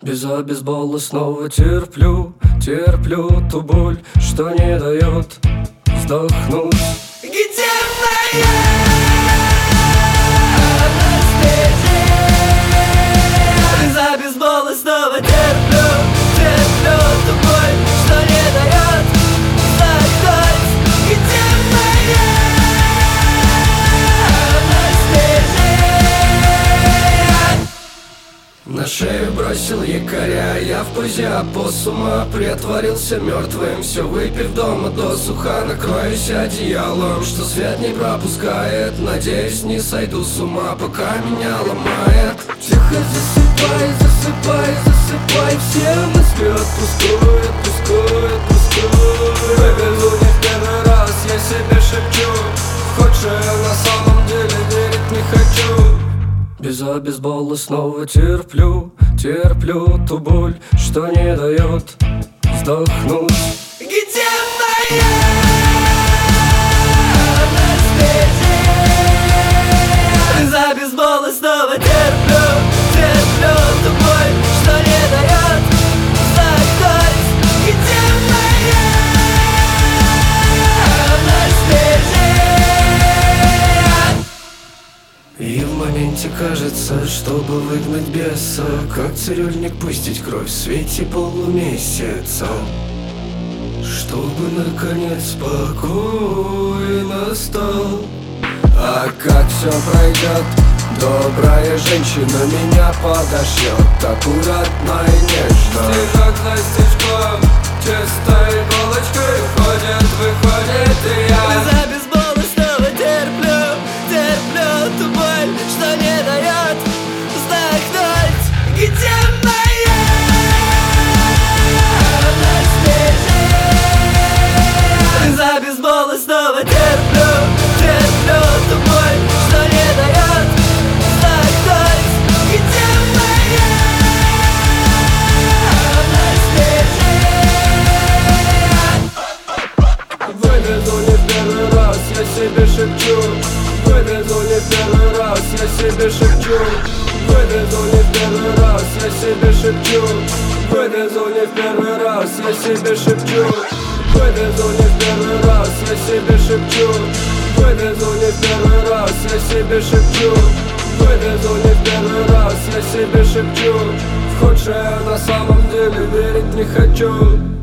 Без обезбола снова терплю ту боль, что не дает вздохнуть. Где моя анестезия? Без обезбола снова терплю ту боль, что не дает вздохнуть. Где моя анестезия? На шею бросил якоря, я в позе опоссума притворился мертвым, все выпив дома досуха. Накроюсь одеялом, что свет не пропускает. Надеюсь, не сойду с ума, пока меня ломает. Тихо засыпай, засыпай, засыпай, все мысли отпускай, отпускай, отпускай. Повезу не в первый раз, я себе шепчу, в худшее на самом деле верить не хочу. Без обезбола снова терплю ту боль, что не дает вздохнуть. Где моя анестезия? Без обезбола снова терплю ту боль, что не дает вздохнуть. Где моя анестезия? И в моменте кажется, чтобы выгнать беса, как цирюльник пустить кровь в свете полумесяца, чтобы наконец покой настал. А как все пройдет, добрая женщина меня подошьет аккуратно и нежно. Стежок за стежком, чистой иголочкой входит, выходит и я. Без обезбола снова терплю ту боль, что не дает вздохнуть. Где моя анестезия? Без обезбола снова терплю ту боль, что не дает вздохнуть. Где моя анестезия? Выведу не в первый раз, я себе шепчу. Выведу не в первый раз, я себе шепчу. Выведу не в первый раз, я себе шепчу. Выведу не в первый раз, я себе шепчу. Выведу не в первый раз, я себе шепчу. Выведу не в первый раз, я себе шепчу. Выведу не в первый раз, я себе шепчу. В худшее на самом деле верить не хочу.